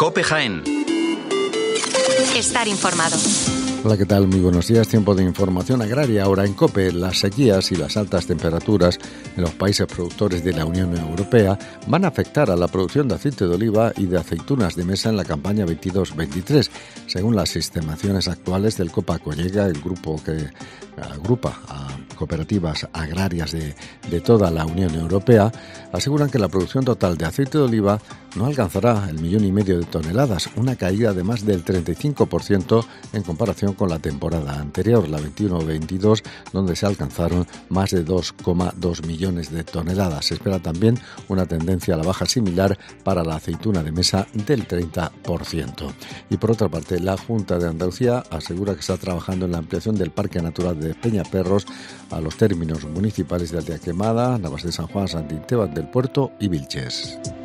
COPE Jaén. Estar informado. Hola, ¿qué tal? Muy buenos días. Tiempo de información agraria. Ahora en COPE, las sequías y las altas temperaturas en los países productores de la Unión Europea van a afectar a la producción de aceite de oliva y de aceitunas de mesa en la campaña 22-23. Según las estimaciones actuales del Copa-Collega, el grupo que agrupa a cooperativas agrarias de toda la Unión Europea, aseguran que la producción total de aceite de oliva no alcanzará el 1,5 millones de toneladas, una caída de más del 35% en comparación con la temporada anterior, la 21-22, donde se alcanzaron más de 2,2 millones de toneladas. Se espera también una tendencia a la baja similar para la aceituna de mesa del 30%. Y por otra parte, la Junta de Andalucía asegura que está trabajando en la ampliación del Parque Natural de Peñaperros a los términos municipales de Aldea Quemada, Navas de San Juan, Sant Esteban del Puerto y Vilches.